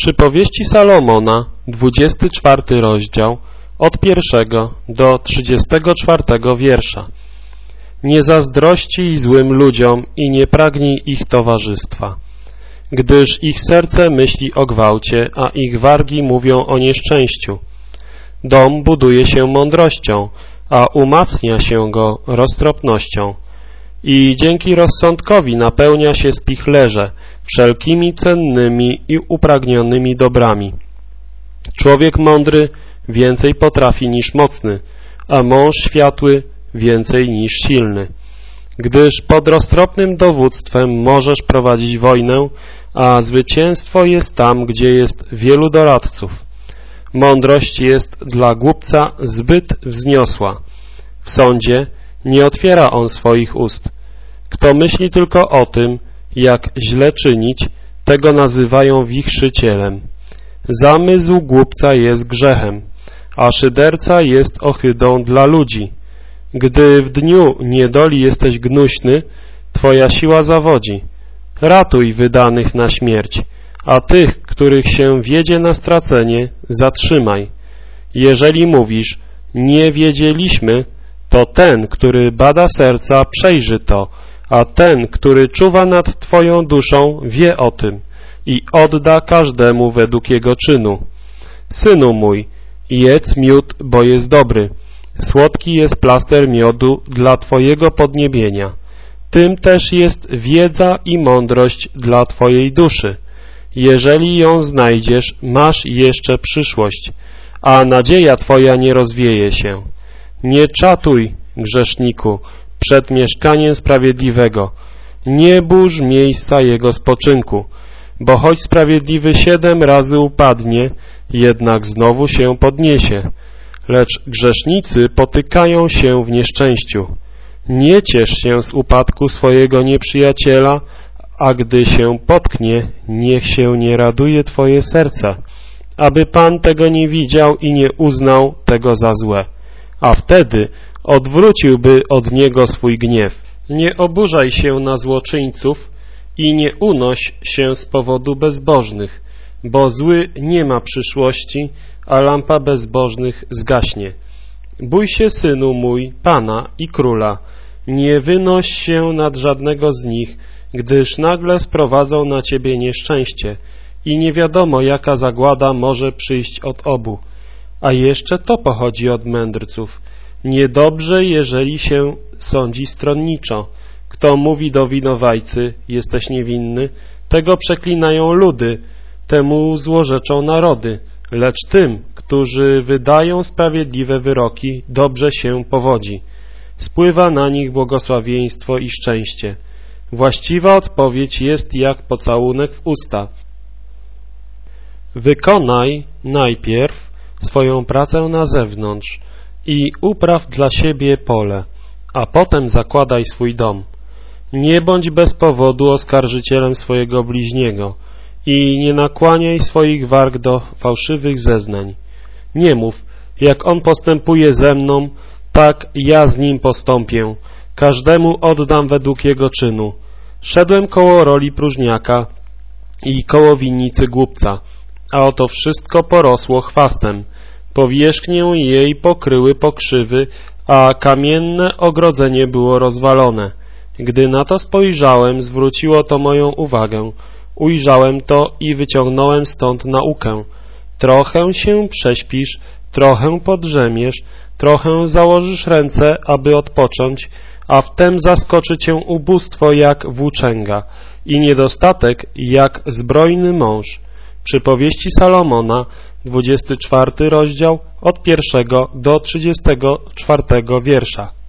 Przypowieści Salomona, 24 rozdział, od 1 do 34 wiersza. Nie zazdrościj złym ludziom i nie pragnij ich towarzystwa, gdyż ich serce myśli o gwałcie, a ich wargi mówią o nieszczęściu. Dom buduje się mądrością, a umacnia się go roztropnością. I dzięki rozsądkowi napełnia się spichlerze wszelkimi cennymi i upragnionymi dobrami. Człowiek mądry więcej potrafi niż mocny, a mąż światły więcej niż silny. Gdyż pod roztropnym dowództwem możesz prowadzić wojnę, a zwycięstwo jest tam, gdzie jest wielu doradców. Mądrość jest dla głupca zbyt wzniosła. W sądzie nie otwiera on swoich ust. Kto myśli tylko o tym, jak źle czynić, tego nazywają wichrzycielem. Zamysł głupca jest grzechem, a szyderca jest ohydą dla ludzi. Gdy w dniu niedoli jesteś gnuśny, twoja siła zawodzi. Ratuj wydanych na śmierć, a tych, których się wiedzie na stracenie, zatrzymaj. Jeżeli mówisz, nie wiedzieliśmy, to ten, który bada serca, przejrzy to, a ten, który czuwa nad twoją duszą, wie o tym i odda każdemu według jego czynu. Synu mój, jedz miód, bo jest dobry. Słodki jest plaster miodu dla twojego podniebienia. Tym też jest wiedza i mądrość dla twojej duszy. Jeżeli ją znajdziesz, masz jeszcze przyszłość, a nadzieja twoja nie rozwieje się. Nie czatuj, grzeszniku, przed mieszkaniem sprawiedliwego. Nie burz miejsca jego spoczynku, bo choć sprawiedliwy 7 razy upadnie, jednak znowu się podniesie. Lecz grzesznicy potykają się w nieszczęściu. Nie ciesz się z upadku swojego nieprzyjaciela, a gdy się potknie, niech się nie raduje twoje serce, aby Pan tego nie widział i nie uznał tego za złe, a wtedy odwróciłby od niego swój gniew. Nie oburzaj się na złoczyńców i nie unoś się z powodu bezbożnych, bo zły nie ma przyszłości, a lampa bezbożnych zgaśnie. Bój się, synu mój, Pana i Króla, nie wynoś się nad żadnego z nich, gdyż nagle sprowadzą na ciebie nieszczęście i nie wiadomo, jaka zagłada może przyjść od obu. A jeszcze to pochodzi od mędrców. Niedobrze, jeżeli się sądzi stronniczo. Kto mówi do winowajcy, jesteś niewinny, tego przeklinają ludy, temu złorzeczą narody. Lecz tym, którzy wydają sprawiedliwe wyroki, dobrze się powodzi. Spływa na nich błogosławieństwo i szczęście. Właściwa odpowiedź jest jak pocałunek w usta. Wykonaj najpierw swoją pracę na zewnątrz i upraw dla siebie pole, a potem zakładaj swój dom. Nie bądź bez powodu oskarżycielem swojego bliźniego i nie nakłaniaj swoich warg do fałszywych zeznań. Nie mów, jak on postępuje ze mną, tak ja z nim postąpię. Każdemu oddam według jego czynu. Szedłem koło roli próżniaka i koło winnicy głupca, a oto wszystko porosło chwastem. Powierzchnię jej pokryły pokrzywy, a kamienne ogrodzenie było rozwalone. Gdy na to spojrzałem, zwróciło to moją uwagę. Ujrzałem to i wyciągnąłem stąd naukę. Trochę się prześpisz, trochę podrzemiesz, trochę założysz ręce, aby odpocząć, a wtem zaskoczy cię ubóstwo jak włóczęga i niedostatek jak zbrojny mąż. Przypowieści Salomona, 24 rozdział, od 1 do 34 wiersza.